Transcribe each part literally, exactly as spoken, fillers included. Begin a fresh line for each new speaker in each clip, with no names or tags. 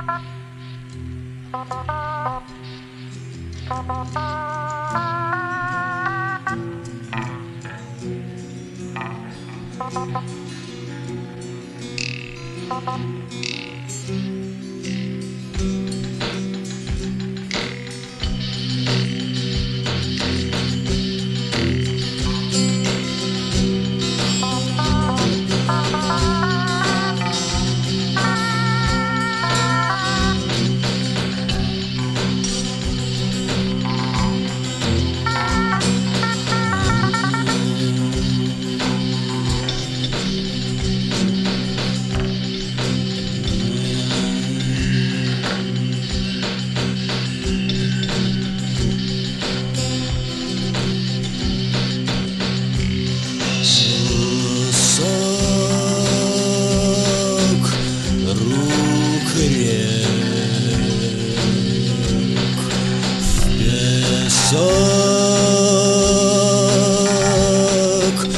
Песок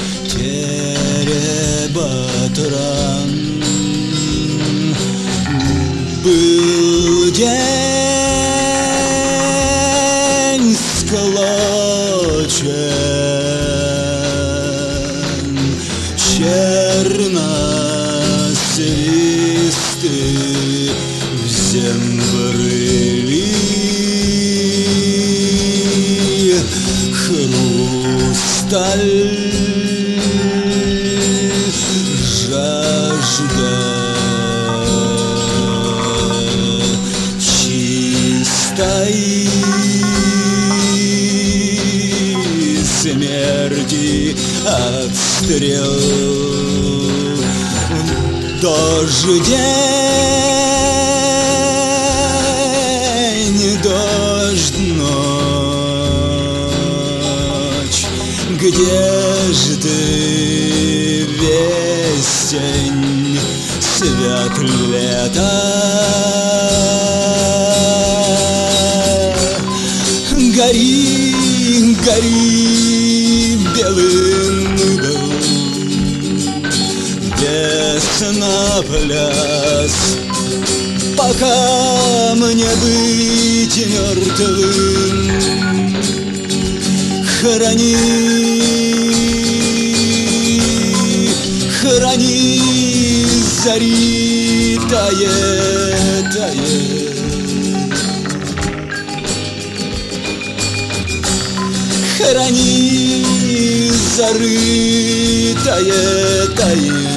Теребатран. Был день сколочен, черносвисты в зембрыли. Хрусталь, жажда чистой смерти, обстрел, дождь, день, дождь, ночь. Где же ты, весень, свет лета? Гори, гори белым угол, песноплёс, пока мне быть мертвым. Храни, храни, зари тает, тает. Храни, зарытое, тает.